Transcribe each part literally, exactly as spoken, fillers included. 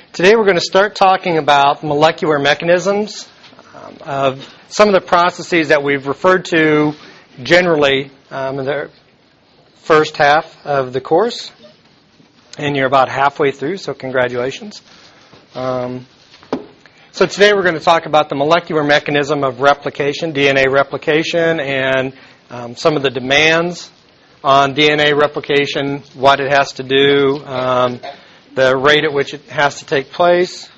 Today we're going to start talking about molecular mechanisms um, of some of the processes that we've referred to generally um, in the first half of the course. And you're about halfway through, so congratulations. Um, so today we're going to talk about the molecular mechanism of replication, D N A replication, and um, some of the demands on D N A replication, what it has to do, um, the rate at which it has to take place,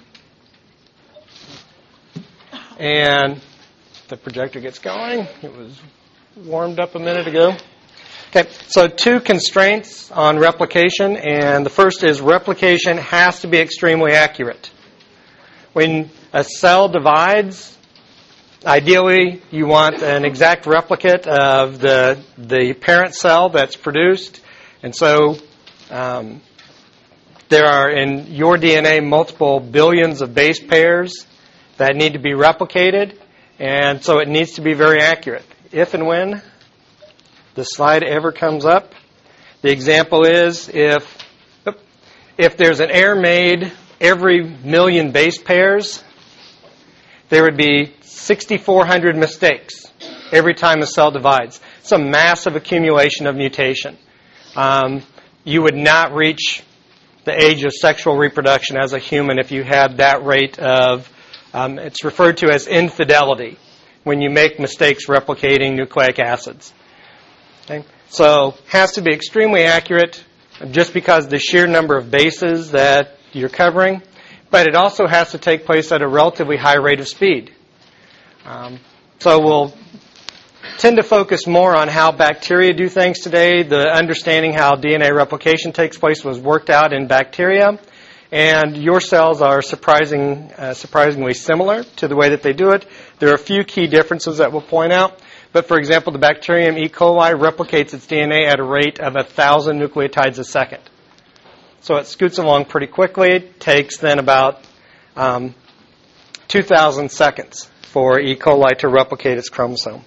and the projector gets going. It was warmed up a minute ago. Okay, so two constraints on replication, and the first is replication has to be extremely accurate. When a cell divides, ideally you want an exact replicate of the the parent cell that's produced, and so um, there are in your D N A multiple billions of base pairs that need to be replicated, and so it needs to be very accurate. If and when the slide ever comes up, the example is if if there's an error made every million base pairs, there would be six thousand four hundred mistakes every time a cell divides. It's a massive accumulation of mutation. Um, you would not reach the age of sexual reproduction as a human if you had that rate of, um, it's referred to as infidelity, when you make mistakes replicating nucleic acids. Okay? So has to be extremely accurate just because of the sheer number of bases that you're covering, but it also has to take place at a relatively high rate of speed. Um, so we'll tend to focus more on how bacteria do things today. The understanding how D N A replication takes place was worked out in bacteria, and your cells are surprising, uh, surprisingly similar to the way that they do it. There are a few key differences that we'll point out. But, for example, the bacterium E. coli replicates its D N A at a rate of one thousand nucleotides a second. So it scoots along pretty quickly. It takes then about um, two thousand seconds for E. coli to replicate its chromosome.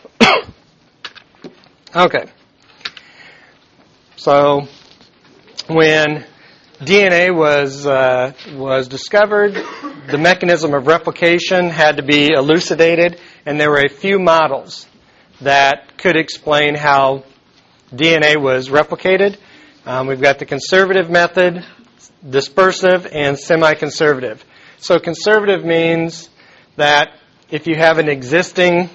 Okay. So when D N A was uh, was discovered, the mechanism of replication had to be elucidated, and there were a few models that could explain how D N A was replicated. Um, we've got the conservative method, dispersive, and semi-conservative. So conservative means that if you have an existing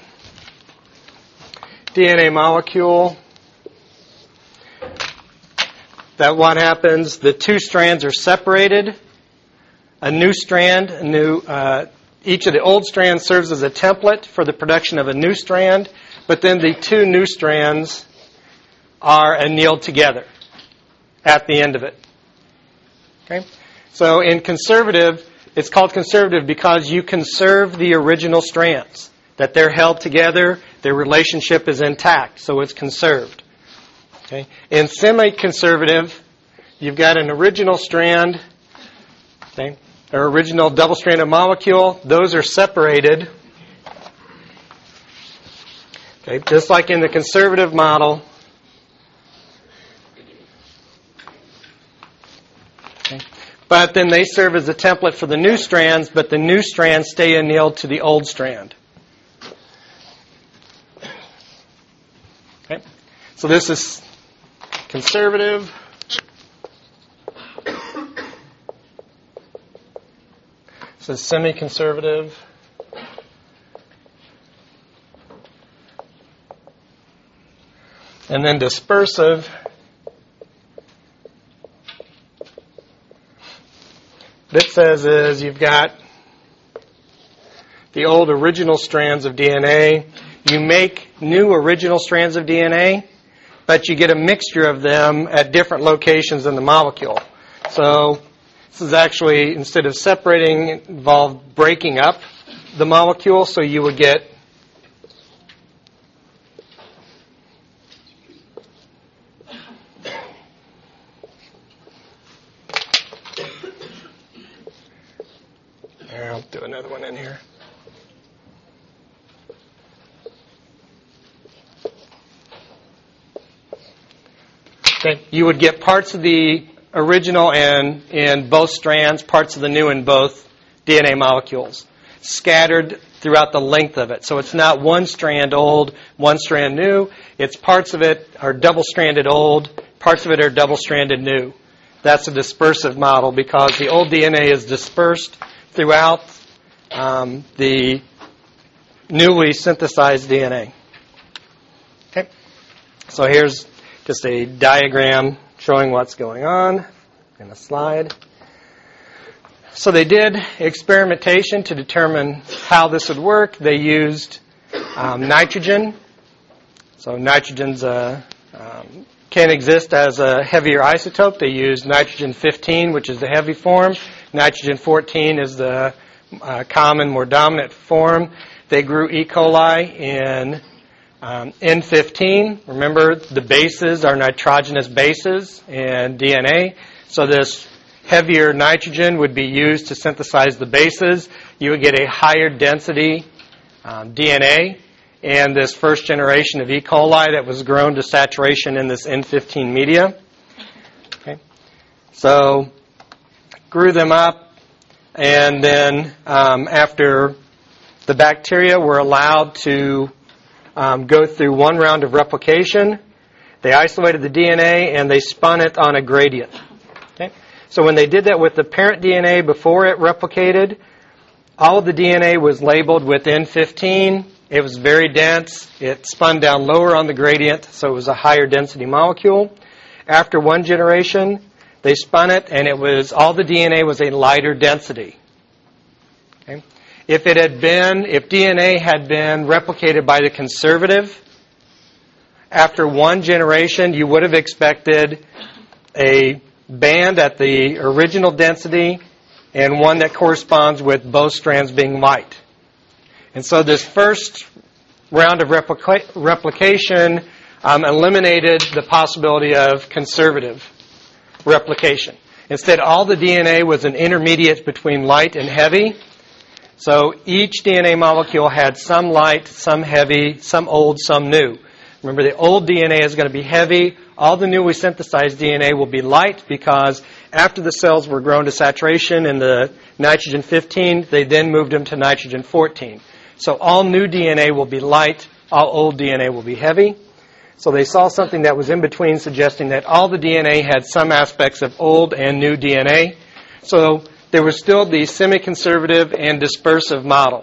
D N A molecule, that what happens, the two strands are separated. A new strand, a new, uh, each of the old strands serves as a template for the production of a new strand, but then the two new strands are annealed together at the end of it. Okay? So in conservative, it's called conservative because you conserve the original strands, that they're held together, their relationship is intact, so it's conserved. Okay? In semi-conservative, you've got an original strand, okay, or original double-stranded molecule. Those are separated. Okay, just like in the conservative model. Okay. But then they serve as a template for the new strands, but the new strands stay annealed to the old strand. Okay. So this is conservative. This is semi-conservative. And then dispersive. What it says is you've got the old original strands of D N A. You make new original strands of D N A, but you get a mixture of them at different locations in the molecule. So this is actually, instead of separating, it involved breaking up the molecule, so you would get I'll do another one in here. Okay, you would get parts of the original and in both strands, parts of the new in both D N A molecules, scattered throughout the length of it. So it's not one strand old, one strand new. It's parts of it are double-stranded old, parts of it are double-stranded new. That's a dispersive model because the old D N A is dispersed throughout um, the newly synthesized D N A. Okay, so here's just a diagram showing what's going on in a slide. So they did experimentation to determine how this would work. They used um, nitrogen. So nitrogen's a, um, can exist as a heavier isotope. They used nitrogen fifteen, which is the heavy form. Nitrogen fourteen is the uh, common, more dominant form. They grew E. coli in um, N fifteen. Remember, the bases are nitrogenous bases in D N A. So this heavier nitrogen would be used to synthesize the bases. You would get a higher density um, D N A. And this first generation of E. coli that was grown to saturation in this N fifteen media. Okay. So grew them up, and then um, after the bacteria were allowed to um, go through one round of replication, they isolated the D N A and they spun it on a gradient. Okay. So when they did that with the parent D N A before it replicated, all of the D N A was labeled with N fifteen. It was very dense. It spun down lower on the gradient, so it was a higher density molecule. After one generation, they spun it, and it was all the D N A was a lighter density. Okay. If it had been, if D N A had been replicated by the conservative, after one generation, you would have expected a band at the original density and one that corresponds with both strands being light. And so this first round of replica- replication um, eliminated the possibility of conservative replication. Instead, all the D N A was an intermediate between light and heavy. So each D N A molecule had some light, some heavy, some old, some new. Remember, the old D N A is going to be heavy. All the newly synthesized D N A will be light because after the cells were grown to saturation in the nitrogen fifteen, they then moved them to nitrogen fourteen. So all new D N A will be light, all old D N A will be heavy. So they saw something that was in between, suggesting that all the D N A had some aspects of old and new D N A. So there was still the semi-conservative and dispersive model.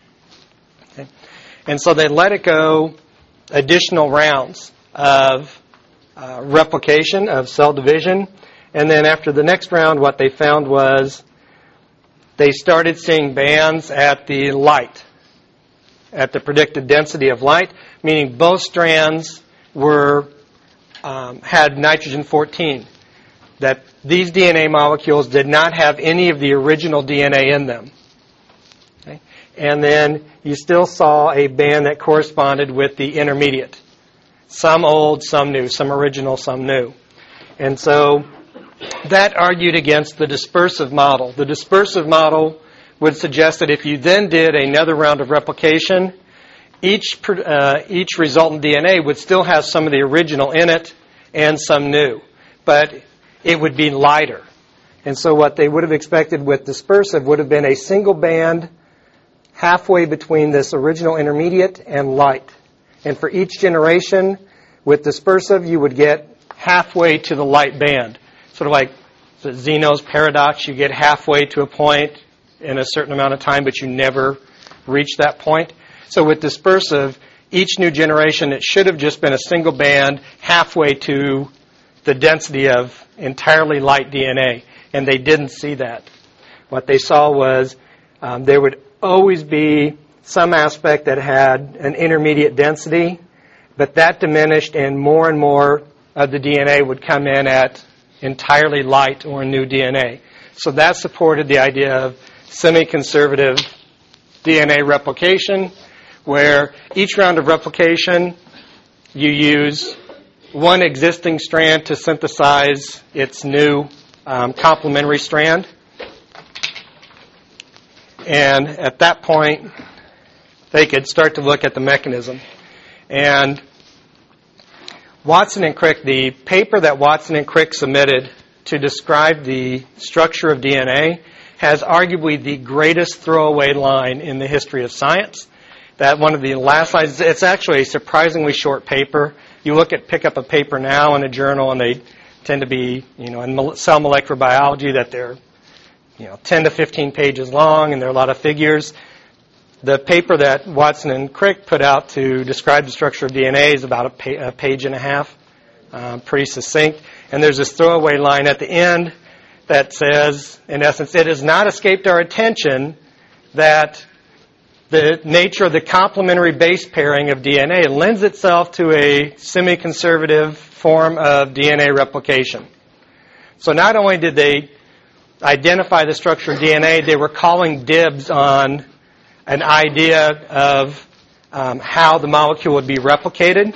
Okay. And so they let it go additional rounds of uh, replication, of cell division. And then after the next round, what they found was they started seeing bands at the light, at the predicted density of light, meaning both strands were um, had nitrogen fourteen. That these D N A molecules did not have any of the original D N A in them. Okay? And then you still saw a band that corresponded with the intermediate. Some old, some new, some original, some new. And so that argued against the dispersive model. The dispersive model would suggest that if you then did another round of replication, each uh, each resultant D N A would still have some of the original in it and some new, but it would be lighter. And so what they would have expected with dispersive would have been a single band halfway between this original intermediate and light. And for each generation with dispersive, you would get halfway to the light band. Sort of like the Zeno's paradox, you get halfway to a point in a certain amount of time, but you never reach that point. So with dispersive, each new generation, it should have just been a single band halfway to the density of entirely light D N A, and they didn't see that. What they saw was um, there would always be some aspect that had an intermediate density, but that diminished, and more and more of the D N A would come in at entirely light or new D N A. So that supported the idea of semi-conservative D N A replication, where each round of replication you use one existing strand to synthesize its new um, complementary strand. And at that point, they could start to look at the mechanism. And Watson and Crick, the paper that Watson and Crick submitted to describe the structure of D N A has arguably the greatest throwaway line in the history of science. That one of the last slides, it's actually a surprisingly short paper. You look at, pick up a paper now in a journal, and they tend to be, you know, in cell molecular biology, that they're, you know, ten to fifteen pages long, and there are a lot of figures. The paper that Watson and Crick put out to describe the structure of D N A is about a, pa- a page and a half, um, pretty succinct. And there's this throwaway line at the end that says, in essence, it has not escaped our attention that the nature of the complementary base pairing of D N A lends itself to a semi-conservative form of D N A replication. So not only did they identify the structure of D N A, they were calling dibs on an idea of um, how the molecule would be replicated.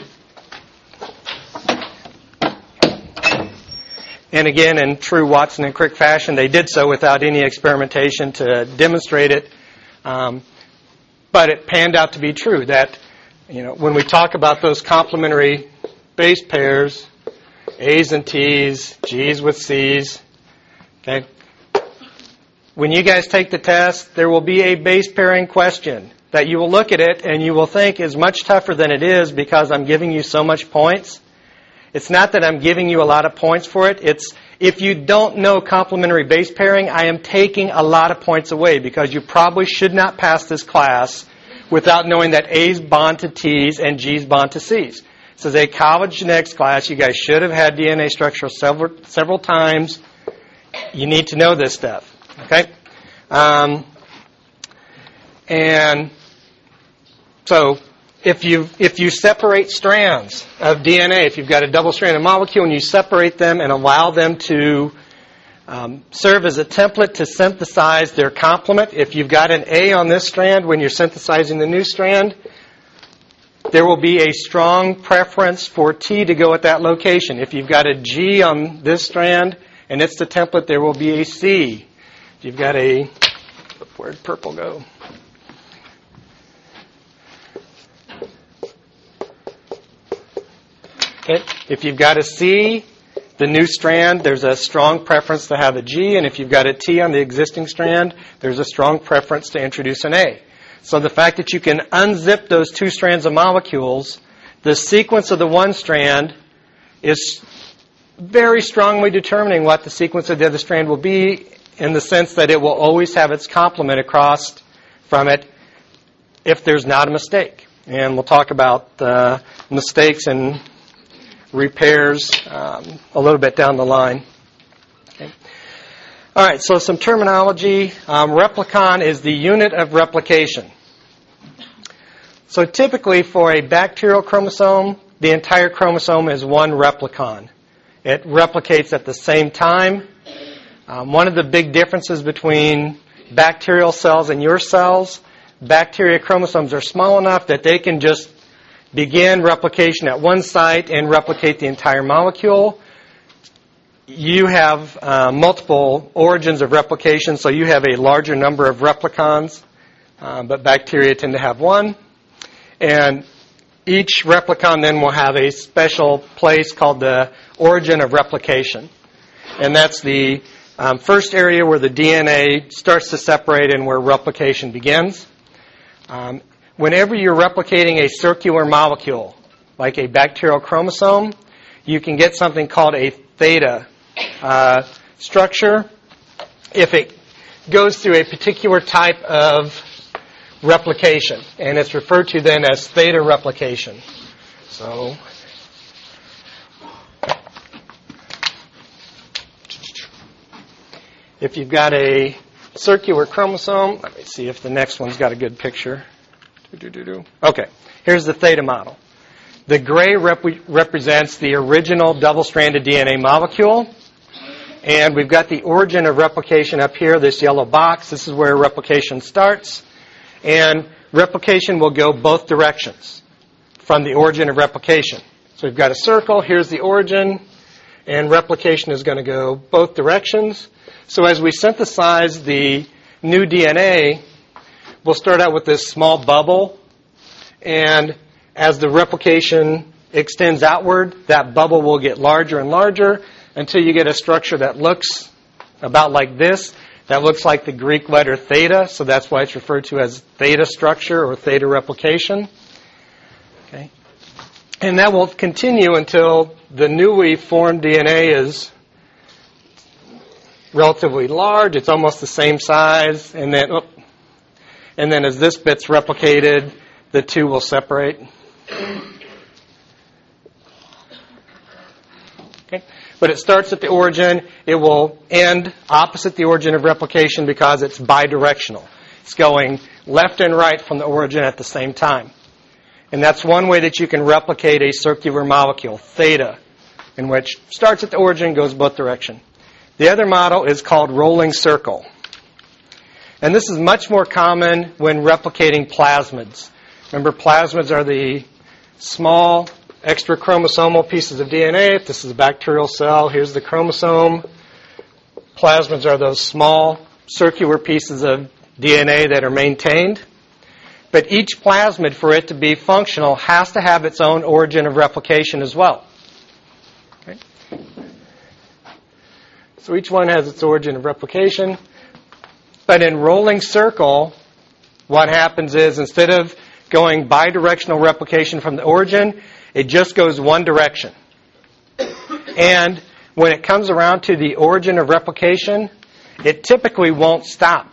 And again, in true Watson and Crick fashion, they did so without any experimentation to demonstrate it. Um, but it panned out to be true that, you know, when we talk about those complementary base pairs, A's and T's, G's with C's, okay, when you guys take the test, there will be a base pairing question that you will look at it and you will think is much tougher than it is because I'm giving you so much points. It's not that I'm giving you a lot of points for it. It's if you don't know complementary base pairing, I am taking a lot of points away because you probably should not pass this class without knowing that A's bond to T's and G's bond to C's. This is a college genetics class. You guys should have had D N A structure several, several times. You need to know this stuff. Okay? Um, and so if you if you separate strands of D N A, if you've got a double-stranded molecule and you separate them and allow them to um, serve as a template to synthesize their complement, if you've got an A on this strand when you're synthesizing the new strand, there will be a strong preference for T to go at that location. If you've got a G on this strand and it's the template, there will be a C. If you've got a, where'd purple go? Okay. If you've got a C, the new strand, there's a strong preference to have a G, and if you've got a T on the existing strand, there's a strong preference to introduce an A. So the fact that you can unzip those two strands of molecules, the sequence of the one strand is very strongly determining what the sequence of the other strand will be, in the sense that it will always have its complement across from it if there's not a mistake. And we'll talk about uh, mistakes and repairs um, a little bit down the line. Okay. All right, so some terminology. Um, replicon is the unit of replication. So typically for a bacterial chromosome, the entire chromosome is one replicon. It replicates at the same time. Um, one of the big differences between bacterial cells and your cells, bacteria chromosomes are small enough that they can just begin replication at one site and replicate the entire molecule. You have uh, multiple origins of replication, so you have a larger number of replicons, uh, but bacteria tend to have one. And each replicon then will have a special place called the origin of replication. And that's the um, first area where the D N A starts to separate and where replication begins. Um, Whenever you're replicating a circular molecule, like a bacterial chromosome, you can get something called a theta uh, structure if it goes through a particular type of replication. And it's referred to then as theta replication. So, if you've got a circular chromosome, let me see if the next one's got a good picture. Okay, here's the theta model. The gray rep- represents the original double-stranded D N A molecule. And we've got the origin of replication up here, this yellow box. This is where replication starts. And replication will go both directions from the origin of replication. So we've got a circle, here's the origin, and replication is going to go both directions. So as we synthesize the new D N A, we'll start out with this small bubble, and as the replication extends outward, that bubble will get larger and larger. until you get a structure that looks about like this. That looks like the Greek letter theta, so that's why it's referred to as theta structure or theta replication. Okay. And that will continue until the newly formed D N A is relatively large. It's almost the same size. And then, oh, and then as this bit's replicated, the two will separate. Okay. But it starts at the origin. It will end opposite the origin of replication because it's bidirectional. It's going left and right from the origin at the same time. And that's one way that you can replicate a circular molecule, theta, in which starts at the origin, goes both direction. The other model is called rolling circle. And this is much more common when replicating plasmids. Remember, plasmids are the small extra chromosomal pieces of D N A. If this is a bacterial cell, here's the chromosome. Plasmids are those small circular pieces of D N A that are maintained. But each plasmid, for it to be functional, has to have its own origin of replication as well. Okay. So each one has its origin of replication. But in rolling circle, what happens is instead of going bidirectional replication from the origin, it just goes one direction. And when it comes around to the origin of replication, it typically won't stop.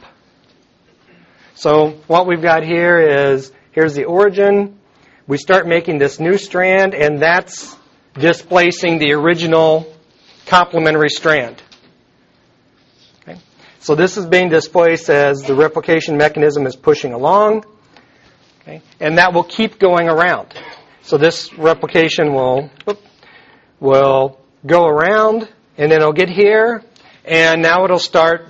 So what we've got here is, here's the origin. We start making this new strand, and that's displacing the original complementary strand. Okay. So this is being displaced as the replication mechanism is pushing along. Okay. And that will keep going around. So this replication will, will go around, and then it'll get here, and now it'll start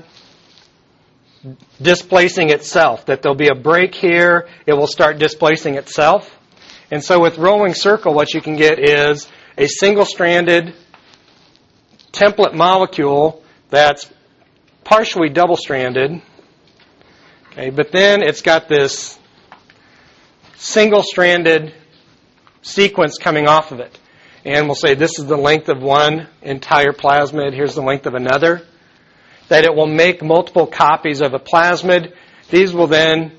displacing itself. That there'll be a break here, it will start displacing itself. And so with rolling circle, what you can get is a single-stranded template molecule that's partially double-stranded. Okay, but then it's got this single-stranded sequence coming off of it. And we'll say this is the length of one entire plasmid, here's the length of another. That it will make multiple copies of a plasmid. These will then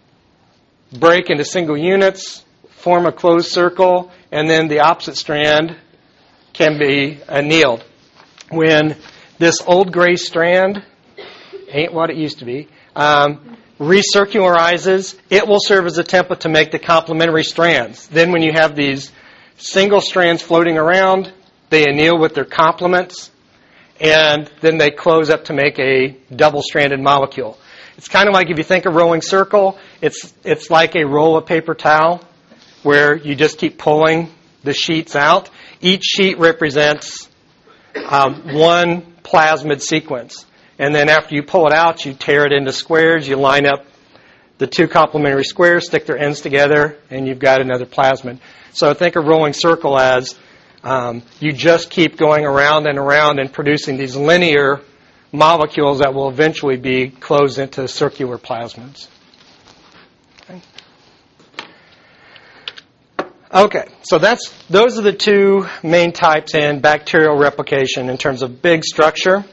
break into single units, form a closed circle, and then the opposite strand can be annealed. When this old gray strand, ain't what it used to be, um, recircularizes, it will serve as a template to make the complementary strands. Then when you have these single strands floating around, they anneal with their complements, and then they close up to make a double-stranded molecule. It's kind of like if you think of rolling circle, it's it's like a roll of paper towel where you just keep pulling the sheets out. Each sheet represents um, one plasmid sequence. And then after you pull it out, you tear it into squares, you line up the two complementary squares, stick their ends together, and you've got another plasmid. So think of rolling circle as um, you just keep going around and around and producing these linear molecules that will eventually be closed into circular plasmids. Okay, okay so that's those are the two main types in bacterial replication in terms of big structure.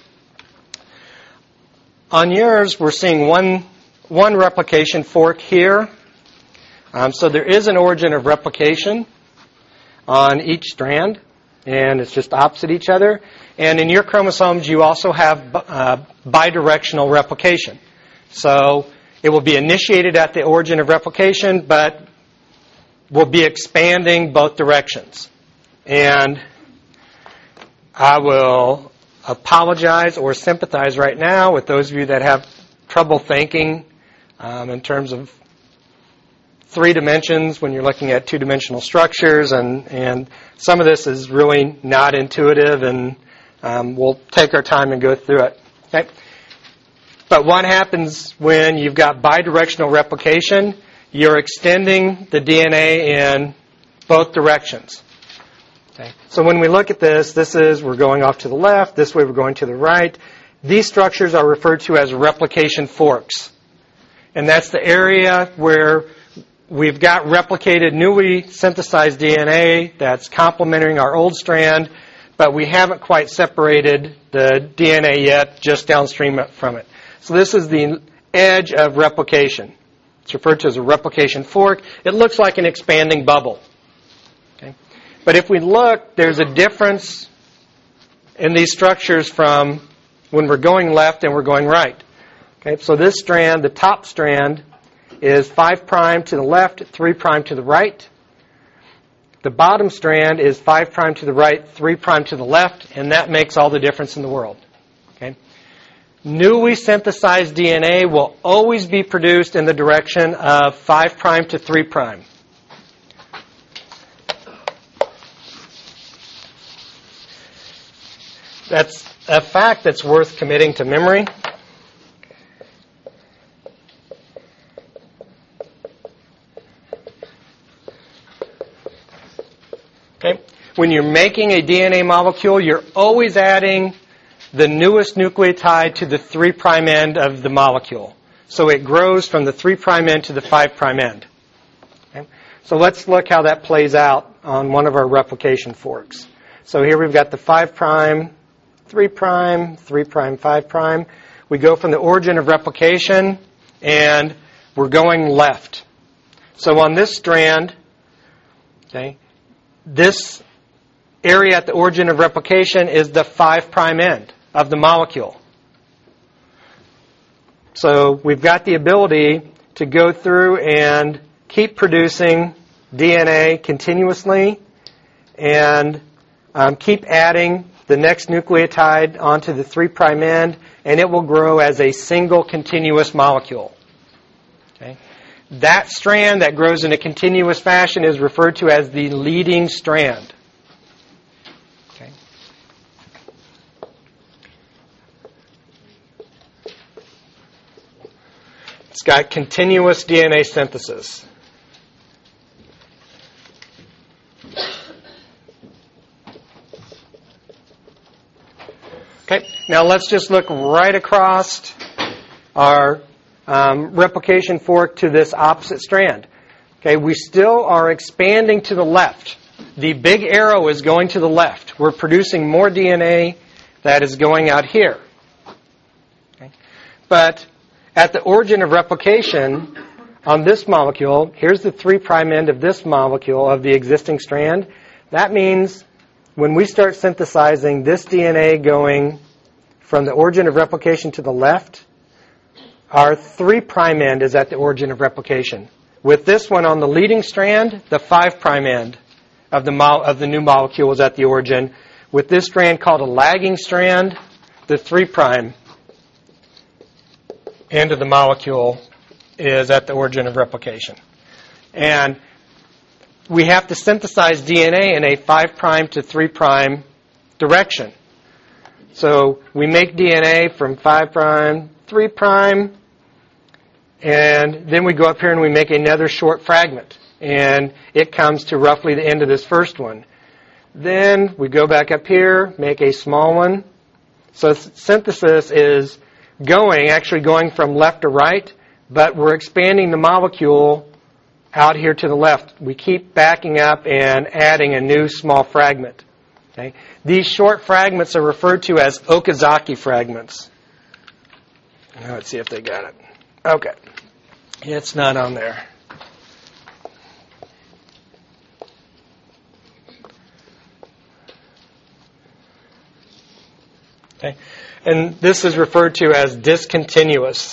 On yours, we're seeing one, one replication fork here. Um, so there is an origin of replication on each strand, and it's just opposite each other. And in your chromosomes, you also have uh, bidirectional replication. So it will be initiated at the origin of replication, but will be expanding both directions. And I will apologize or sympathize right now with those of you that have trouble thinking um, in terms of three dimensions when you're looking at two-dimensional structures, and, and some of this is really not intuitive, and um, we'll take our time and go through it. Okay? But what happens when you've got bidirectional replication? You're extending the D N A in both directions. Okay. So when we look at this, this is, we're going off to the left, this way we're going to the right. These structures are referred to as replication forks. And that's the area where we've got replicated, newly synthesized D N A that's complementing our old strand, but we haven't quite separated the D N A yet, just downstream from it. So this is the edge of replication. It's referred to as a replication fork. It looks like an expanding bubble. Okay? But if we look, there's a difference in these structures from when we're going left and we're going right. Okay? So this strand, the top strand, is five prime to the left, three prime to the right. The bottom strand is five prime to the right, three prime to the left, and that makes all the difference in the world. Okay? Newly synthesized D N A will always be produced in the direction of five prime to three prime. That's a fact that's worth committing to memory. Okay? When you're making a D N A molecule, you're always adding the newest nucleotide to the three prime end of the molecule. So it grows from the three prime end to the five prime end. Okay? So let's look how that plays out on one of our replication forks. So here we've got the five prime, three prime, three prime, five prime. We go from the origin of replication, and we're going left. So on this strand, okay, this area at the origin of replication is the five prime end of the molecule. So we've got the ability to go through and keep producing D N A continuously and um, keep adding the next nucleotide onto the three prime end, and it will grow as a single continuous molecule. Okay? That strand that grows in a continuous fashion is referred to as the leading strand. Okay? It's got continuous D N A synthesis. Okay, now let's just look right across our um, replication fork to this opposite strand. Okay, we still are expanding to the left. The big arrow is going to the left. We're producing more D N A that is going out here. Okay. But at the origin of replication on this molecule, here's the three prime end of this molecule of the existing strand. That means when we start synthesizing this D N A going from the origin of replication to the left, our three prime end is at the origin of replication. With this one on the leading strand, the five prime end of the mo- of the new molecule is at the origin. With this strand called a lagging strand, the three prime end of the molecule is at the origin of replication. And we have to synthesize D N A in a five prime to three prime direction. So we make D N A from five prime, three prime, and then we go up here and we make another short fragment. And it comes to roughly the end of this first one. Then we go back up here, make a small one. So synthesis is going, actually going from left to right, but we're expanding the molecule out here to the left. We keep backing up and adding a new small fragment. Okay? These short fragments are referred to as Okazaki fragments. Now let's see if they got it. Okay. It's not on there. Okay. And this is referred to as discontinuous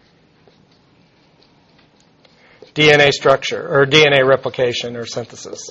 D N A structure, or D N A replication or synthesis.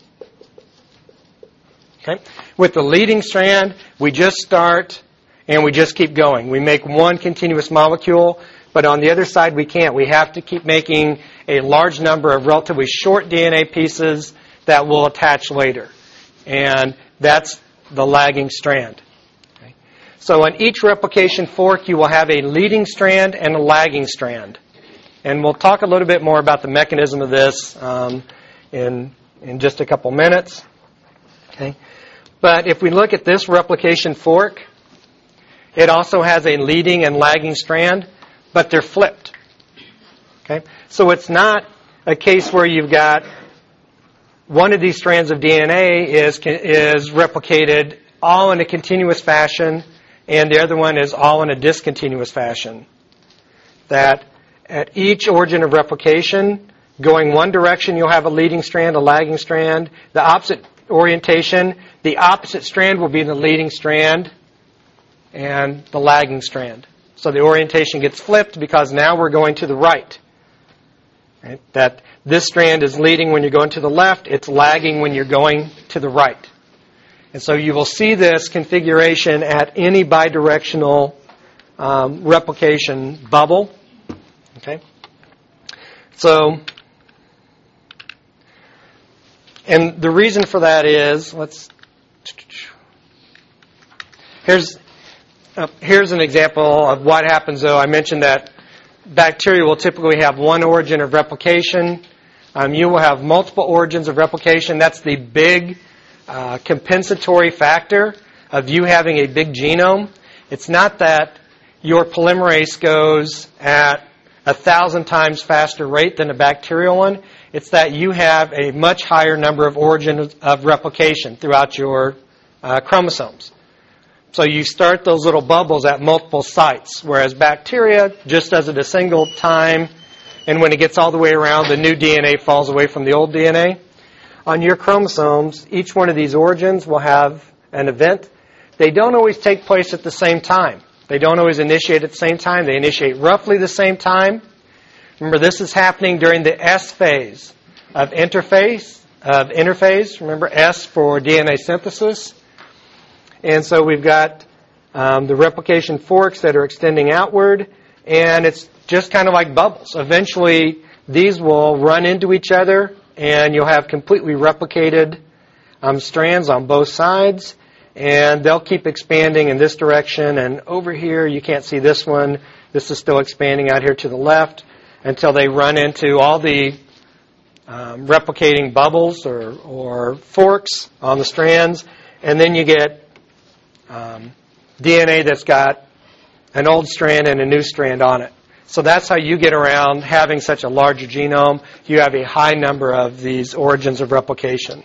Okay? With the leading strand, we just start and we just keep going. We make one continuous molecule, but on the other side we can't. We have to keep making a large number of relatively short D N A pieces that will attach later. And that's the lagging strand. Okay? So on each replication fork, you will have a leading strand and a lagging strand. And we'll talk a little bit more about the mechanism of this um, in, in just a couple minutes. Okay? But if we look at this replication fork, it also has a leading and lagging strand, but they're flipped. Okay? So it's not a case where you've got one of these strands of D N A is is replicated all in a continuous fashion, and the other one is all in a discontinuous fashion. That at each origin of replication, going one direction, you'll have a leading strand, a lagging strand. The opposite orientation, the opposite strand will be the leading strand and the lagging strand. So the orientation gets flipped because now we're going to the right. Right? That this strand is leading when you're going to the left, it's lagging when you're going to the right. And so you will see this configuration at any bidirectional um, replication bubble. Okay? So, and the reason for that is, let's, here's, uh, here's an example of what happens though. I mentioned that bacteria will typically have one origin of replication. Um, you will have multiple origins of replication. That's the big uh, compensatory factor of you having a big genome. It's not that your polymerase goes at a thousand times faster rate than a bacterial one. It's that you have a much higher number of origins of replication throughout your uh, chromosomes. So you start those little bubbles at multiple sites, whereas bacteria just does it a single time, and when it gets all the way around, the new D N A falls away from the old D N A. On your chromosomes, each one of these origins will have an event. They don't always take place at the same time. They don't always initiate at the same time. They initiate roughly the same time. Remember, this is happening during the S phase of interphase, of interphase. Remember, S for D N A synthesis. And so we've got um, the replication forks that are extending outward, and it's just kind of like bubbles. Eventually, these will run into each other, and you'll have completely replicated um, strands on both sides, and they'll keep expanding in this direction. And over here, you can't see this one. This is still expanding out here to the left until they run into all the um, replicating bubbles or, or forks on the strands, and then you get Um, D N A that's got an old strand and a new strand on it. So that's how you get around having such a larger genome. You have a high number of these origins of replication.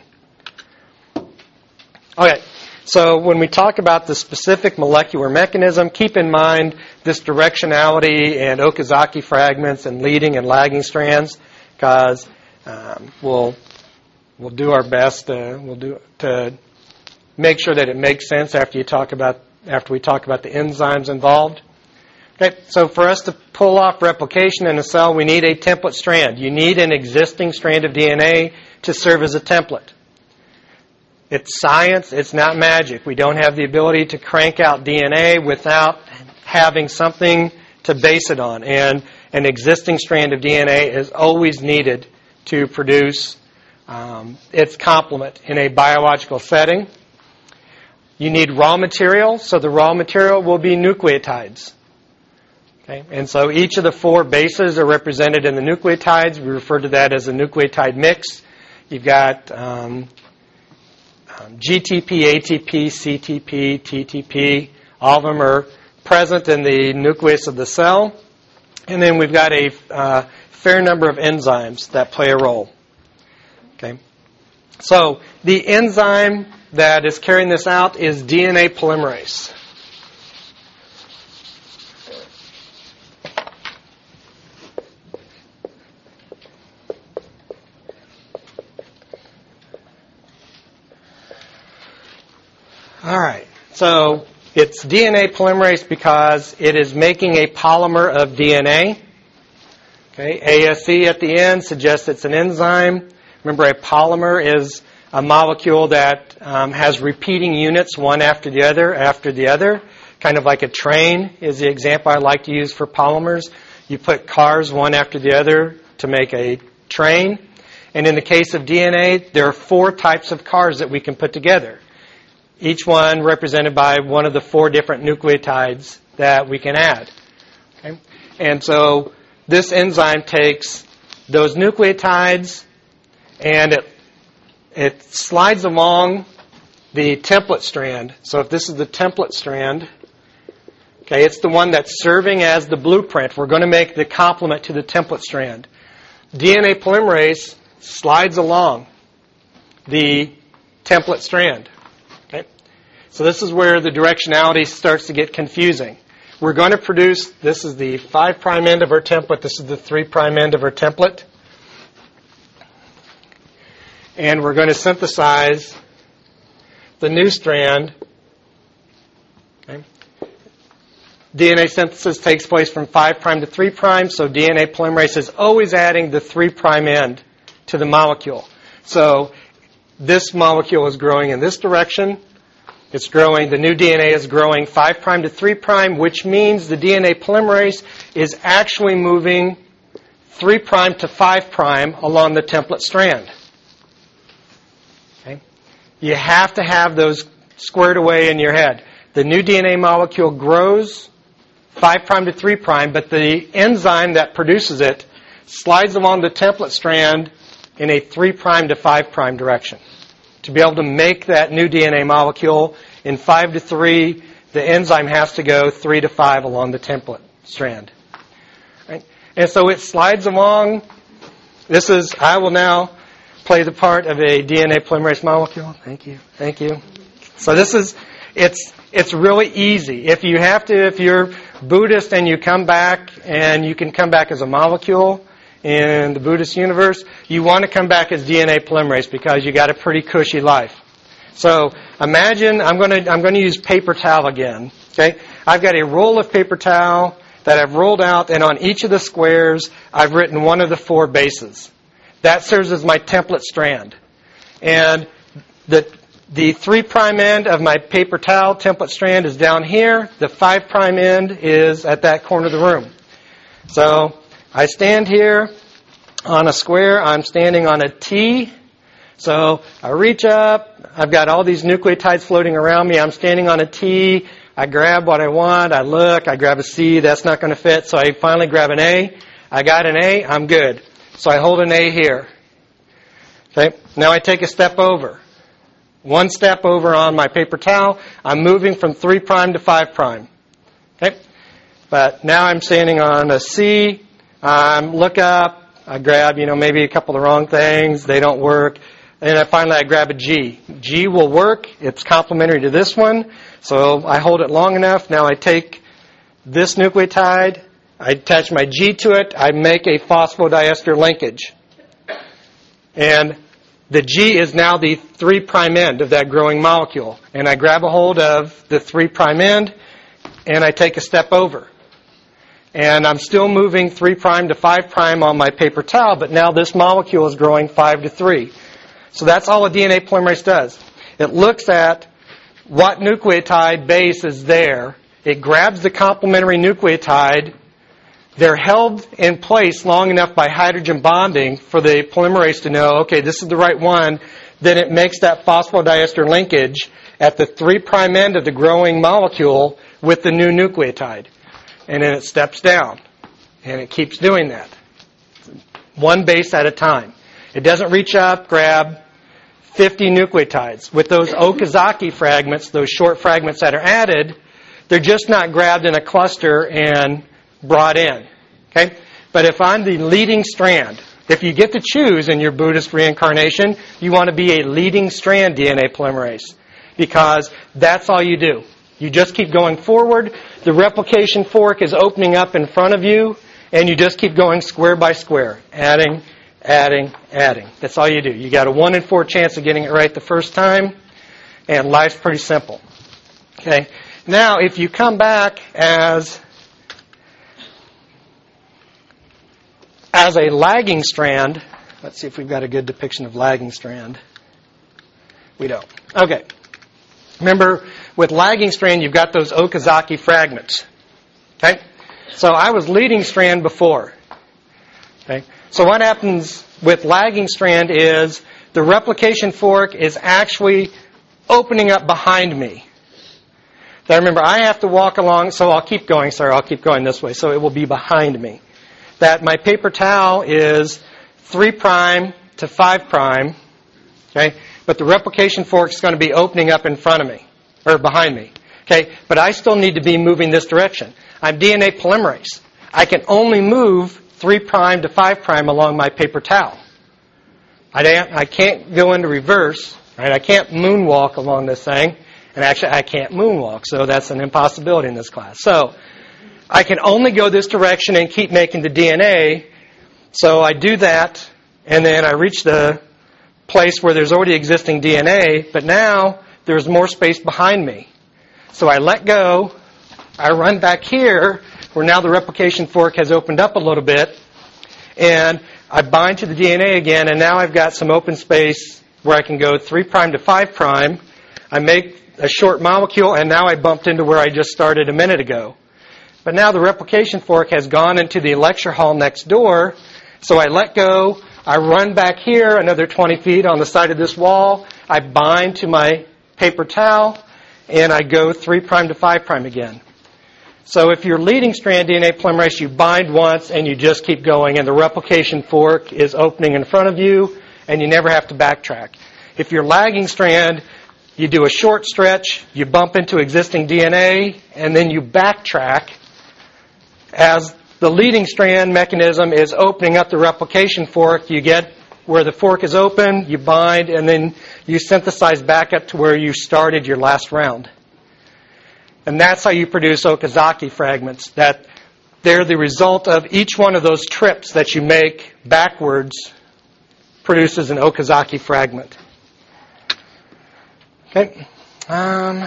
Okay, so when we talk about the specific molecular mechanism, keep in mind this directionality and Okazaki fragments and leading and lagging strands, because um, we'll we'll do our best to, we'll do to make sure that it makes sense after you talk about after we talk about the enzymes involved. Okay, so for us to pull off replication in a cell, we need a template strand. You need an existing strand of D N A to serve as a template. It's science, it's not magic. We don't have the ability to crank out D N A without having something to base it on. And an existing strand of D N A is always needed to produce um, its complement in a biological setting. You need raw material, so the raw material will be nucleotides. Okay? And so each of the four bases are represented in the nucleotides. We refer to that as a nucleotide mix. You've got um, um, G T P, A T P, C T P, T T P. All of them are present in the nucleus of the cell. And then we've got a uh, fair number of enzymes that play a role. Okay? So the enzyme that is carrying this out is D N A polymerase. All right, so it's D N A polymerase because it is making a polymer of D N A. Okay, A S E at the end suggests it's an enzyme. Remember, a polymer is a molecule that um, has repeating units one after the other after the other. Kind of like a train is the example I like to use for polymers. You put cars one after the other to make a train. And in the case of D N A, there are four types of cars that we can put together. Each one represented by one of the four different nucleotides that we can add. Okay? And so this enzyme takes those nucleotides and it It slides along the template strand. So if this is the template strand, okay, it's the one that's serving as the blueprint. We're going to make the complement to the template strand. D N A polymerase slides along the template strand. Okay? So this is where the directionality starts to get confusing. We're going to produce, this is the five prime end of our template, this is the three prime end of our template. And we're going to synthesize the new strand. Okay. D N A synthesis takes place from five prime to three prime, so D N A polymerase is always adding the three prime end to the molecule. So this molecule is growing in this direction. It's growing, the new D N A is growing five prime to three prime, which means the D N A polymerase is actually moving three prime to five prime along the template strand. Okay? You have to have those squared away in your head. The new D N A molecule grows five prime to three prime, but the enzyme that produces it slides along the template strand in a three prime to five prime direction. To be able to make that new D N A molecule in five to three, the enzyme has to go three to five along the template strand. Right? And so it slides along. This is, I will now play the part of a D N A polymerase molecule. Thank you. Thank you. So this is, it's, it's really easy. If you have to, if you're Buddhist and you come back and you can come back as a molecule, in the Buddhist universe, you want to come back as D N A polymerase because you got a pretty cushy life. So imagine, I'm going to I'm going to use paper towel again. Okay, I've got a roll of paper towel that I've rolled out, and on each of the squares, I've written one of the four bases. That serves as my template strand, and the the three prime end of my paper towel template strand is down here. The five prime end is at that corner of the room. So I stand here on a square. I'm standing on a T. So I reach up. I've got all these nucleotides floating around me. I'm standing on a T. I grab what I want. I look. I grab a C. That's not going to fit. So I finally grab an A. I got an A. I'm good. So I hold an A here. Okay. Now I take a step over. One step over on my paper towel. I'm moving from three prime to five prime. Okay. But now I'm standing on a C. Um, look up, I grab, you know, maybe a couple of the wrong things. They don't work. And then finally I grab a G. G will work. It's complementary to this one. So I hold it long enough. Now I take this nucleotide. I attach my G to it. I make a phosphodiester linkage. And the G is now the three prime end of that growing molecule. And I grab a hold of the three prime end and I take a step over. And I'm still moving three prime to five prime on my paper towel, but now this molecule is growing five to three. So that's all a D N A polymerase does. It looks at what nucleotide base is there. It grabs the complementary nucleotide. They're held in place long enough by hydrogen bonding for the polymerase to know, okay, this is the right one. Then it makes that phosphodiester linkage at the three prime end of the growing molecule with the new nucleotide. And then it steps down. And it keeps doing that. One base at a time. It doesn't reach up, grab fifty nucleotides. With those Okazaki fragments, those short fragments that are added, they're just not grabbed in a cluster and brought in. Okay? But if I'm the leading strand, if you get to choose in your Buddhist reincarnation, you want to be a leading strand D N A polymerase. Because that's all you do. You just keep going forward. The replication fork is opening up in front of you, and you just keep going square by square, adding, adding, adding. That's all you do. You got a one in four chance of getting it right the first time, and life's pretty simple. Okay. Now, if you come back as as a lagging strand, let's see if we've got a good depiction of lagging strand. We don't. Okay. Remember, with lagging strand, you've got those Okazaki fragments. Okay? So I was leading strand before. Okay? So what happens with lagging strand is the replication fork is actually opening up behind me. Now remember, I have to walk along, so I'll keep going, sorry, I'll keep going this way, so it will be behind me. That my paper towel is three prime to five prime. Okay? But the replication fork is going to be opening up in front of me, or behind me. Okay? But I still need to be moving this direction. I'm D N A polymerase. I can only move three prime to five prime along my paper towel. I can't, I can't go into reverse. Right? I can't moonwalk along this thing. And actually, I can't moonwalk, so that's an impossibility in this class. So I can only go this direction and keep making the D N A. So I do that, and then I reach the place where there's already existing D N A, but now there's more space behind me. So I let go, I run back here, where now the replication fork has opened up a little bit, and I bind to the D N A again, and now I've got some open space where I can go three prime to five prime. I make a short molecule, and now I bumped into where I just started a minute ago. But now the replication fork has gone into the lecture hall next door, so I let go, I run back here another twenty feet on the side of this wall, I bind to my paper towel, and I go three prime to five prime again. So if you're leading strand D N A polymerase, you bind once and you just keep going, and the replication fork is opening in front of you, and you never have to backtrack. If you're lagging strand, you do a short stretch, you bump into existing D N A, and then you backtrack. As the leading strand mechanism is opening up the replication fork, you get where the fork is open, you bind, and then you synthesize back up to where you started your last round. And that's how you produce Okazaki fragments. That they're the result of each one of those trips that you make backwards produces an Okazaki fragment. Okay. Um,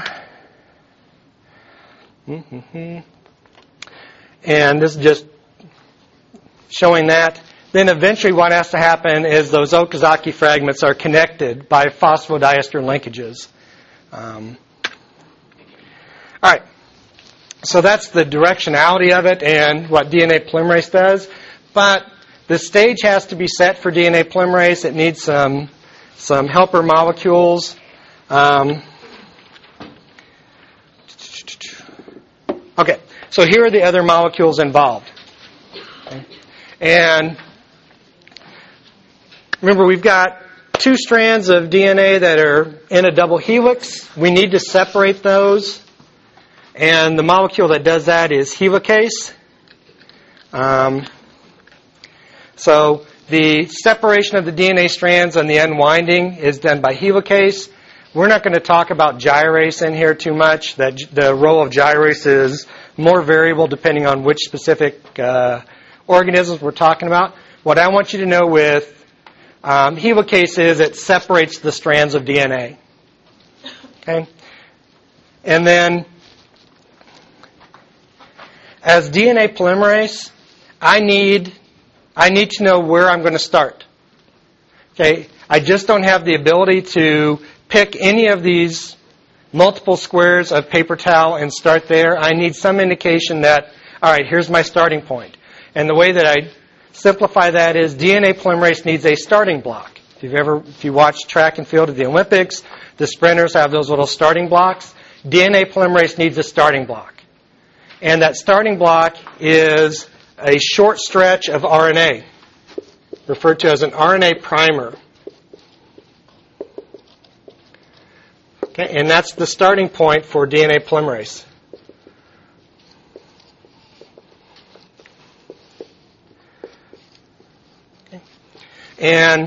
mm-hmm. And this is just showing that. Then eventually what has to happen is those Okazaki fragments are connected by phosphodiester linkages. Um, all right. So that's the directionality of it and what D N A polymerase does. But the stage has to be set for D N A polymerase. It needs some, some helper molecules. Um, okay. So here are the other molecules involved. Okay. And remember, we've got two strands of D N A that are in a double helix. We need to separate those. And the molecule that does that is helicase. Um, so the separation of the D N A strands and the unwinding is done by helicase. We're not going to talk about gyrase in here too much. That the role of gyrase is more variable depending on which specific uh, organisms we're talking about. What I want you to know with um, helicase is it separates the strands of D N A. Okay? And then as D N A polymerase, I need I need to know where I'm going to start. Okay? I just don't have the ability to pick any of these multiple squares of paper towel and start there. I need some indication that, all right, here's my starting point. And the way that I simplify that is D N A polymerase needs a starting block. If you've ever, if you watch track and field at the Olympics, the sprinters have those little starting blocks. D N A polymerase needs a starting block. And that starting block is a short stretch of R N A, referred to as an R N A primer. Okay, and that's the starting point for D N A polymerase. Okay. And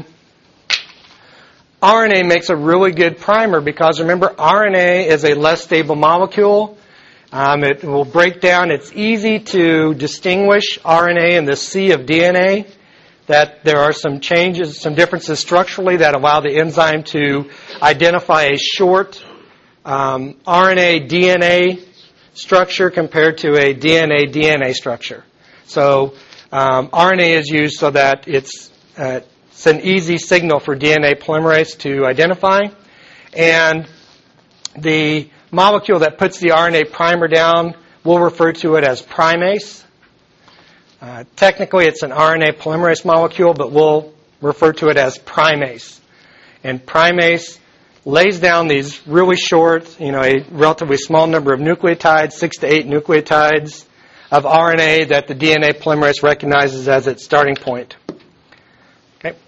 R N A makes a really good primer because, remember, R N A is a less stable molecule. Um, it will break down. It's easy to distinguish R N A and the C of D N A. That there are some changes, some differences structurally that allow the enzyme to identify a short um, R N A D N A structure compared to a D N A D N A structure. So um, R N A is used so that it's, uh, it's an easy signal for D N A polymerase to identify. And the molecule that puts the R N A primer down, we'll refer to it as primase. Uh, technically, it's an R N A polymerase molecule, but we'll refer to it as primase. And primase lays down these really short, you know, a relatively small number of nucleotides, six to eight nucleotides of R N A that the D N A polymerase recognizes as its starting point. Okay.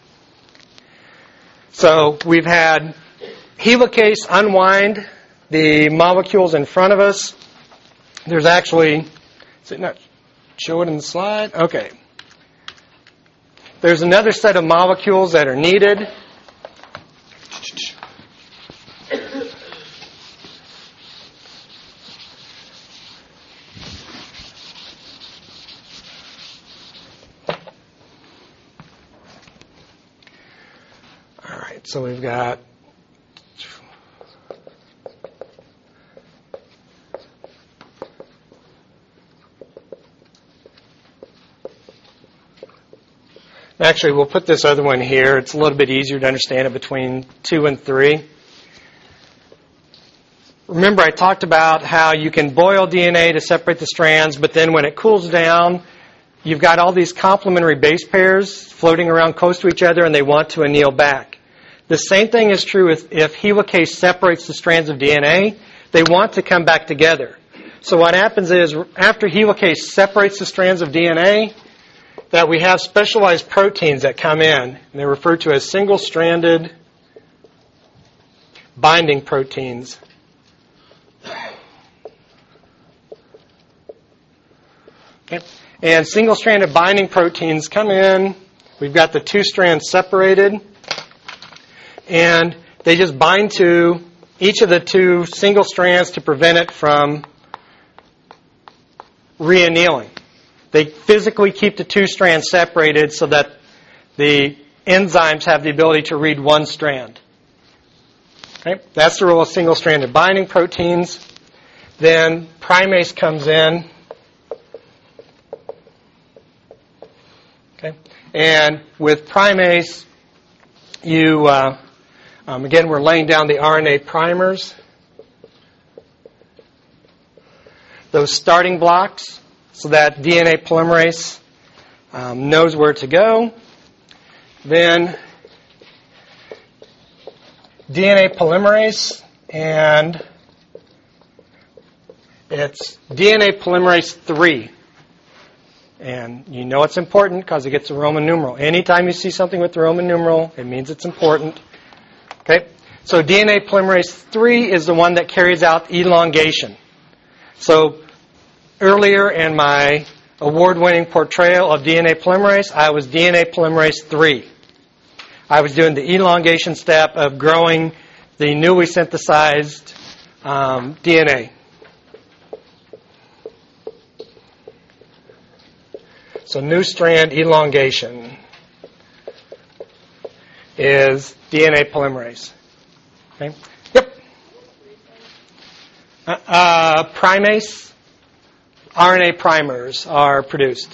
So we've had helicase unwind the molecules in front of us. There's actually, is it not show it in the slide? Okay. There's another set of molecules that are needed. So we've got Actually, we'll put this other one here. It's a little bit easier to understand it between two and three. Remember, I talked about how you can boil D N A to separate the strands, but then when it cools down, you've got all these complementary base pairs floating around close to each other, and they want to anneal back. The same thing is true if, if helicase separates the strands of D N A. They want to come back together. So what happens is, after helicase separates the strands of D N A, that we have specialized proteins that come in, and they're referred to as single-stranded binding proteins. Okay. And single-stranded binding proteins come in. We've got the two strands separated, and they just bind to each of the two single strands to prevent it from re-annealing. They physically keep the two strands separated so that the enzymes have the ability to read one strand. Okay? That's the role of single-stranded binding proteins. Then primase comes in. Okay? And with primase, you, uh, um, again, we're laying down the R N A primers. Those starting blocks, so that D N A polymerase um, knows where to go. Then D N A polymerase, and it's D N A polymerase three. And you know it's important because it gets a Roman numeral. Anytime you see something with the Roman numeral, it means it's important. Okay? So D N A polymerase three is the one that carries out elongation. So earlier in my award-winning portrayal of D N A polymerase, I was D N A polymerase three. I was doing the elongation step of growing the newly synthesized um, D N A. So new strand elongation is D N A polymerase. Okay? Yep. Uh, uh, primase. R N A primers are produced.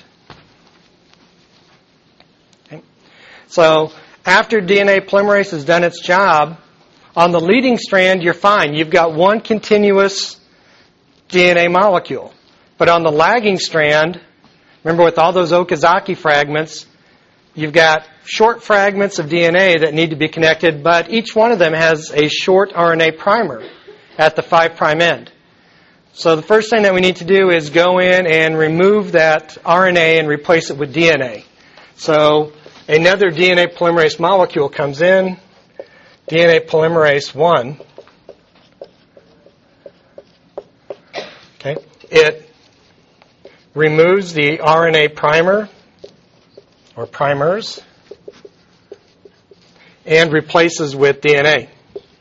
Okay. So after D N A polymerase has done its job, on the leading strand, you're fine. You've got one continuous D N A molecule. But on the lagging strand, remember with all those Okazaki fragments, you've got short fragments of D N A that need to be connected, but each one of them has a short R N A primer at the five prime end. So the first thing that we need to do is go in and remove that R N A and replace it with D N A. So another D N A polymerase molecule comes in, D N A polymerase one. Okay. It removes the R N A primer or primers and replaces with D N A.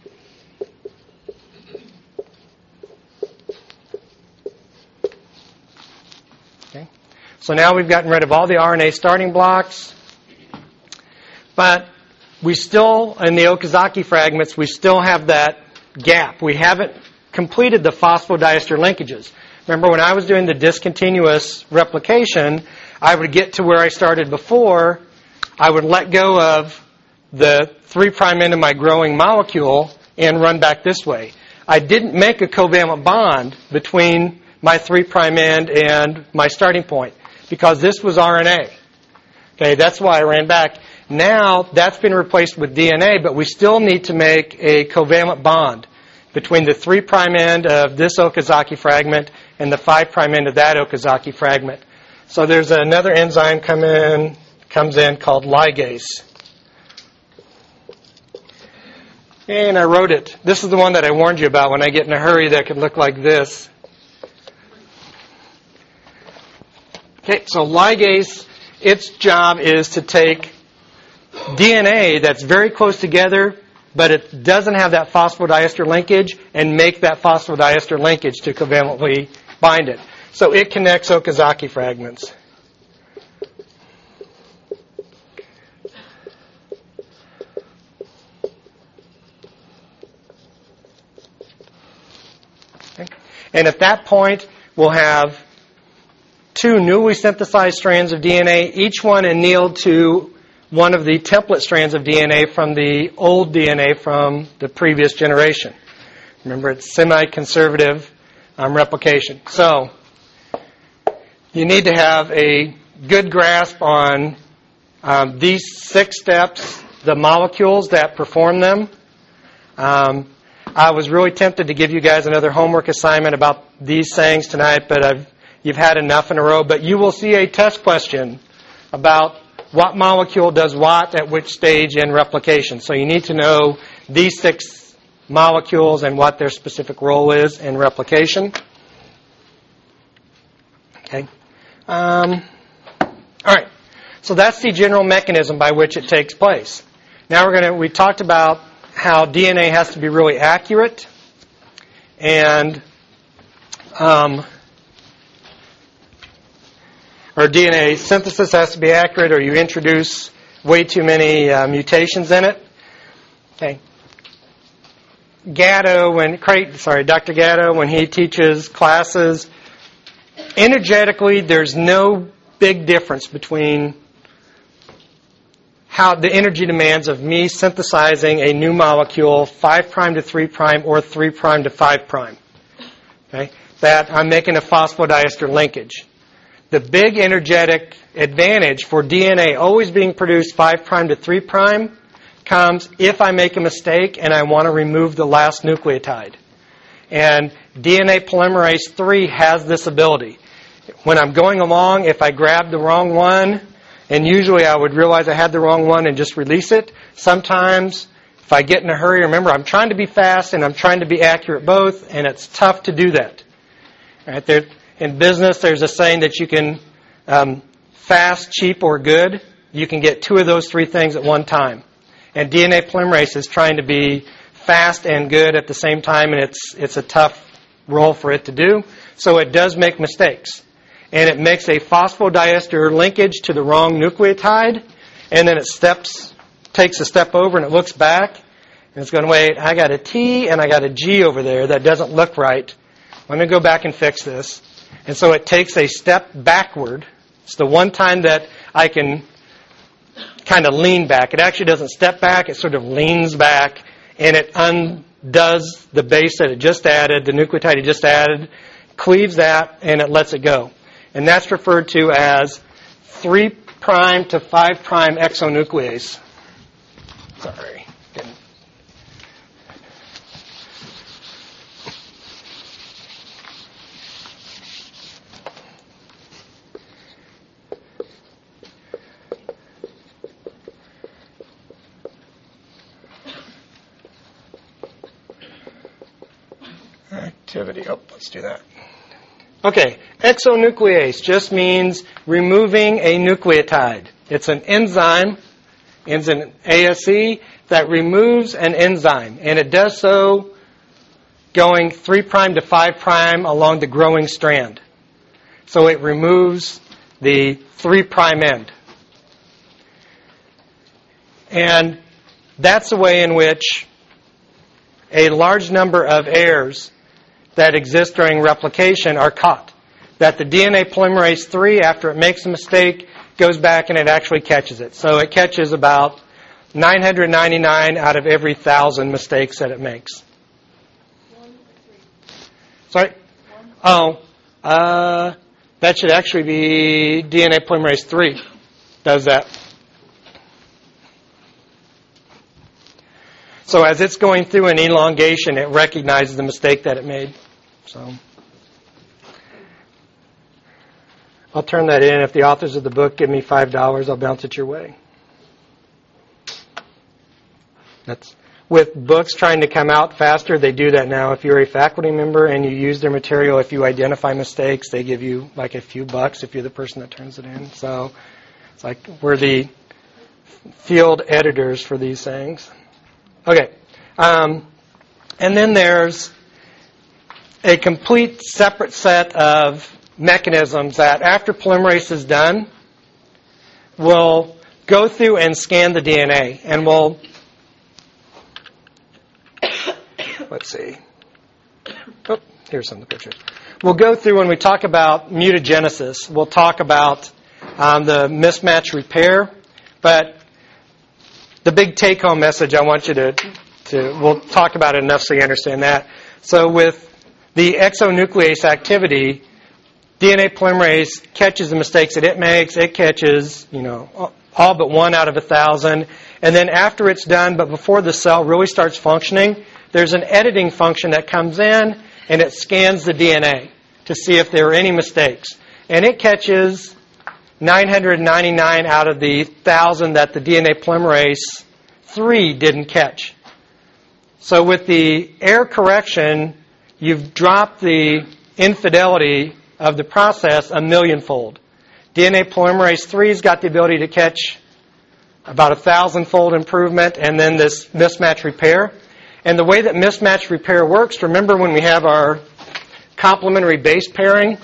So now we've gotten rid of all the R N A starting blocks, but we still, in the Okazaki fragments, we still have that gap. We haven't completed the phosphodiester linkages. Remember, when I was doing the discontinuous replication, I would get to where I started before. I would let go of the three prime end of my growing molecule and run back this way. I didn't make a covalent bond between my three prime end and my starting point, because this was R N A. Okay, that's why I ran back. Now, that's been replaced with D N A, but we still need to make a covalent bond between the three prime end of this Okazaki fragment and the five prime end of that Okazaki fragment. So there's another enzyme come in, comes in called ligase. And I wrote it. This is the one that I warned you about when I get in a hurry that could look like this. Okay, so ligase, its job is to take D N A that's very close together, but it doesn't have that phosphodiester linkage, and make that phosphodiester linkage to covalently bind it. So it connects Okazaki fragments. And at that point, we'll have two newly synthesized strands of D N A, each one annealed to one of the template strands of D N A from the old D N A from the previous generation. Remember, it's semi-conservative um, replication. So, you need to have a good grasp on um, these six steps, the molecules that perform them. Um, I was really tempted to give you guys another homework assignment about these things tonight, but I've, you've had enough in a row. But you will see a test question about what molecule does what at which stage in replication. So you need to know these six molecules and what their specific role is in replication. Okay. Um, all right. So that's the general mechanism by which it takes place. Now we're going to, we talked about how D N A has to be really accurate, and um, or D N A synthesis has to be accurate, or you introduce way too many uh, mutations in it. Okay. Gatto, when Creighton, sorry, Doctor Gatto, when he teaches classes, energetically, there's no big difference between how the energy demands of me synthesizing a new molecule, five prime to three prime or three prime to five prime. Okay? That I'm making a phosphodiester linkage. The big energetic advantage for D N A always being produced five prime to three prime comes if I make a mistake and I want to remove the last nucleotide. And D N A polymerase three has this ability. When I'm going along, if I grab the wrong one, and usually I would realize I had the wrong one and just release it. Sometimes, if I get in a hurry, remember, I'm trying to be fast and I'm trying to be accurate both, and it's tough to do that. Right? There, in business, there's a saying that you can, um, fast, cheap, or good. You can get two of those three things at one time. And D N A polymerase is trying to be fast and good at the same time, and it's it's a tough role for it to do. So it does make mistakes. And it makes a phosphodiester linkage to the wrong nucleotide, and then it steps, takes a step over, and it looks back, and it's going, wait, I got a T and I got a G over there. That doesn't look right. Let me go back and fix this. And so it takes a step backward. It's the one time that I can kind of lean back. It actually doesn't step back. It sort of leans back, and it undoes the base that it just added, the nucleotide it just added, cleaves that, and it lets it go. And that's referred to as three prime to five prime exonuclease. Sorry. Activity. Oh, let's do that. Okay, exonuclease just means removing a nucleotide. It's an enzyme, ends in A S E, that removes an enzyme. And it does so going three prime to five prime along the growing strand. So it removes the three prime end. And that's the way in which a large number of errors that exist during replication are caught. That the D N A polymerase three, after it makes a mistake, goes back and it actually catches it. So it catches about nine hundred ninety-nine out of every thousand mistakes that it makes. One or three? Sorry? One. Oh, uh, that should actually be D N A polymerase three does that. So as it's going through an elongation, it recognizes the mistake that it made. So I'll turn that in. If the authors of the book give me five dollars, I'll bounce it your way. That's with books trying to come out faster, they do that now. If you're a faculty member and you use their material, if you identify mistakes, they give you like a few bucks if you're the person that turns it in. So it's like we're the field editors for these things. Okay. Um, and then there's a complete separate set of mechanisms that after polymerase is done will go through and scan the D N A. And we'll, let's see. Oh, here's some of the pictures. We'll go through when we talk about mutagenesis. We'll talk about um, the mismatch repair, but the big take-home message I want you to, to, we'll talk about it enough so you understand that. So with the exonuclease activity, D N A polymerase catches the mistakes that it makes. It catches, you know, all but one out of a thousand. And then after it's done, but before the cell really starts functioning, there's an editing function that comes in and it scans the D N A to see if there are any mistakes. And it catches nine hundred ninety-nine out of the one thousand that the D N A polymerase three didn't catch. So with the error correction, you've dropped the infidelity of the process a millionfold. D N A polymerase three's got the ability to catch about a thousandfold improvement, and then this mismatch repair. And the way that mismatch repair works, remember when we have our complementary base pairing?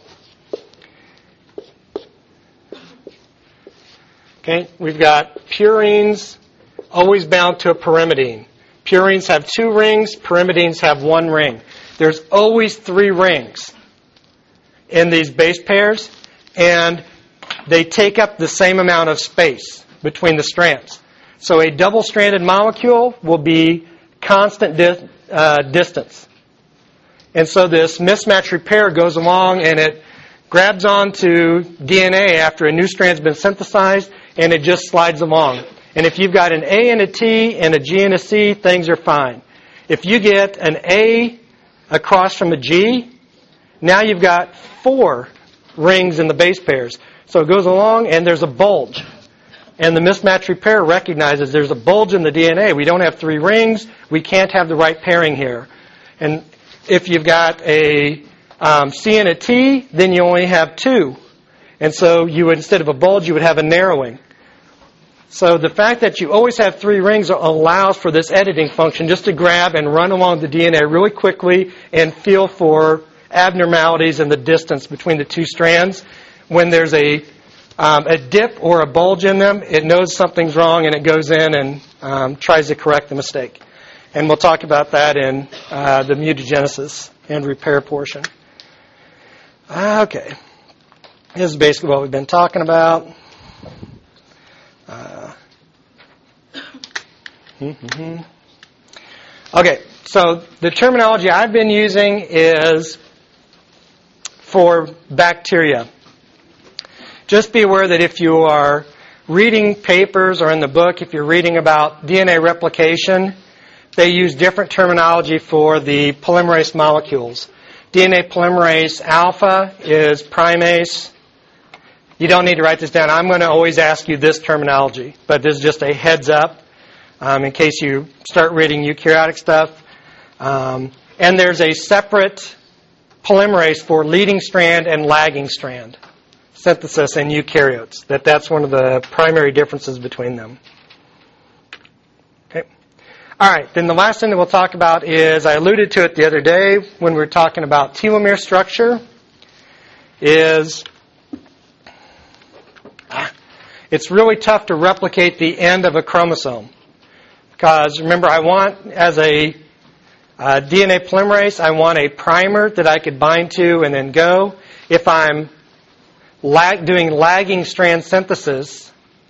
Okay, we've got purines always bound to a pyrimidine. Purines have two rings, pyrimidines have one ring. There's always three rings in these base pairs, and they take up the same amount of space between the strands. So a double-stranded molecule will be constant di- uh, distance. And so this mismatch repair goes along and it grabs onto D N A after a new strand's been synthesized, and it just slides along. And if you've got an A and a T and a G and a C, things are fine. If you get an A across from a G, now you've got four rings in the base pairs. So it goes along and there's a bulge. And the mismatch repair recognizes there's a bulge in the D N A. We don't have three rings. We can't have the right pairing here. And if you've got a um, C and a T, then you only have two. And so you would, instead of a bulge, you would have a narrowing. So the fact that you always have three rings allows for this editing function just to grab and run along the D N A really quickly and feel for abnormalities in the distance between the two strands. When there's a um, a dip or a bulge in them, it knows something's wrong and it goes in and um, tries to correct the mistake. And we'll talk about that in uh, the mutagenesis and repair portion. Okay. This is basically what we've been talking about. Uh, mm-hmm. Okay, so the terminology I've been using is for bacteria. Just be aware that if you are reading papers or in the book, if you're reading about D N A replication, they use different terminology for the polymerase molecules. D N A polymerase alpha is primase. You don't need to write this down. I'm going to always ask you this terminology, but this is just a heads up um, in case you start reading eukaryotic stuff. Um, and there's a separate polymerase for leading strand and lagging strand synthesis in eukaryotes. That that's one of the primary differences between them. Okay. All right. Then the last thing that we'll talk about is, I alluded to it the other day when we were talking about telomere structure, is it's really tough to replicate the end of a chromosome. Because remember, I want, as a uh, D N A polymerase, I want a primer that I could bind to and then go. If I'm lag, doing lagging strand synthesis,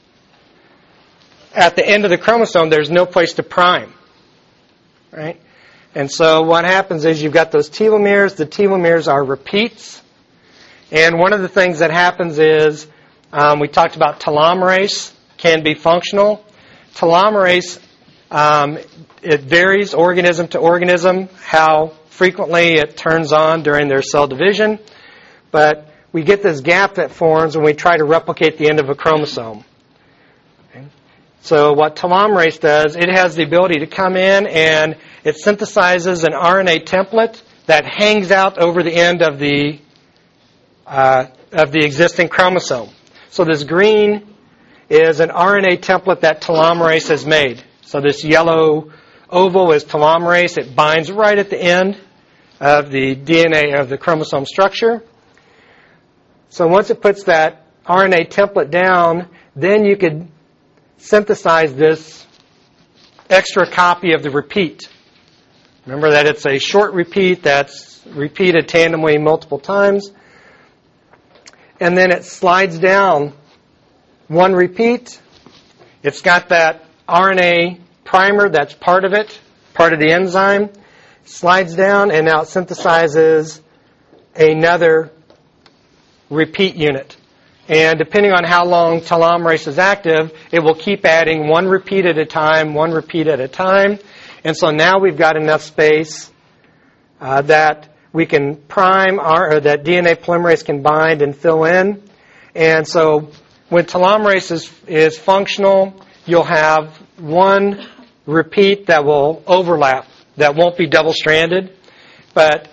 at the end of the chromosome, there's no place to prime. Right? And so what happens is you've got those telomeres. The telomeres are repeats. And one of the things that happens is, Um, we talked about telomerase can be functional. Telomerase, um, it varies organism to organism how frequently it turns on during their cell division. But we get this gap that forms when we try to replicate the end of a chromosome. Okay. So what telomerase does, it has the ability to come in and it synthesizes an R N A template that hangs out over the end of the uh, of the existing chromosome. So this green is an R N A template that telomerase has made. So this yellow oval is telomerase. It binds right at the end of the D N A of the chromosome structure. So once it puts that R N A template down, then you could synthesize this extra copy of the repeat. Remember that it's a short repeat that's repeated tandemly multiple times. And then it slides down one repeat. It's got that R N A primer that's part of it, part of the enzyme. Slides down, and now it synthesizes another repeat unit. And depending on how long telomerase is active, it will keep adding one repeat at a time, one repeat at a time. And so now we've got enough space uh, that we can prime our, or that D N A polymerase can bind and fill in. And so when telomerase is, is functional, you'll have one repeat that will overlap, that won't be double-stranded. But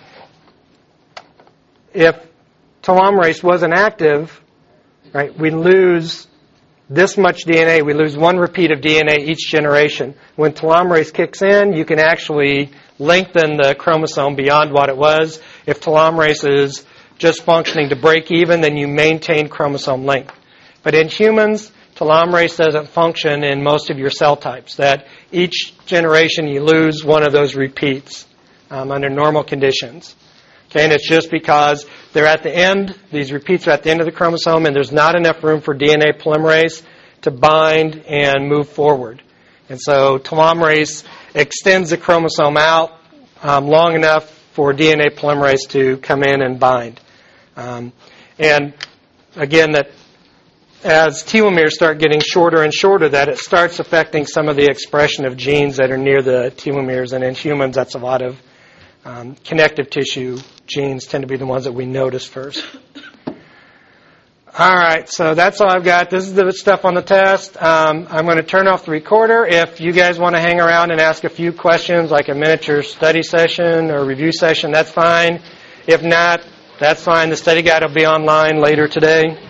if telomerase wasn't active, right, we lose this much D N A. We lose one repeat of D N A each generation. When telomerase kicks in, you can actually lengthen the chromosome beyond what it was. If telomerase is just functioning to break even, then you maintain chromosome length. But in humans, telomerase doesn't function in most of your cell types. That each generation you lose one of those repeats um, under normal conditions. Okay, and it's just because they're at the end, these repeats are at the end of the chromosome, and there's not enough room for D N A polymerase to bind and move forward. And so telomerase extends the chromosome out um, long enough for D N A polymerase to come in and bind. Um, and again, that as telomeres start getting shorter and shorter, that it starts affecting some of the expression of genes that are near the telomeres. And in humans, that's a lot of um, connective tissue genes tend to be the ones that we notice first. All right, so that's all I've got. This is the stuff on the test. Um, I'm going to turn off the recorder. If you guys want to hang around and ask a few questions, like a miniature study session or review session, that's fine. If not, that's fine. The study guide will be online later today.